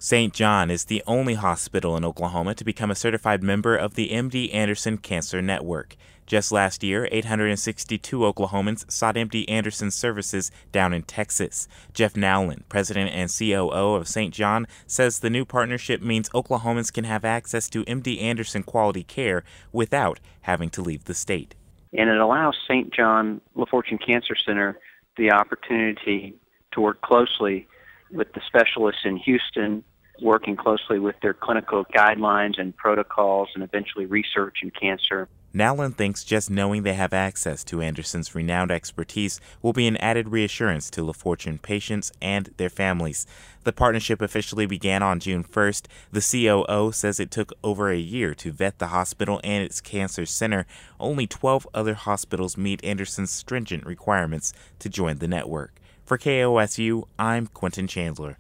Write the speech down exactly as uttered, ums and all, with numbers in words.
Saint John is the only hospital in Oklahoma to become a certified member of the M D Anderson Cancer Network. Just last year, eight hundred sixty-two Oklahomans sought M D Anderson's services down in Texas. Jeff Nowlin, president and C O O of Saint John, says the new partnership means Oklahomans can have access to M D Anderson quality care without having to leave the state. And it allows Saint John LaFortune Cancer Center the opportunity to work closely with the specialists in Houston, working closely with their clinical guidelines and protocols and eventually research in cancer. Nowlin thinks just knowing they have access to Anderson's renowned expertise will be an added reassurance to LaFortune patients and their families. The partnership officially began on June first. The C O O says it took over a year to vet the hospital and its cancer center. Only twelve other hospitals meet Anderson's stringent requirements to join the network. For K O S U, I'm Quentin Chandler.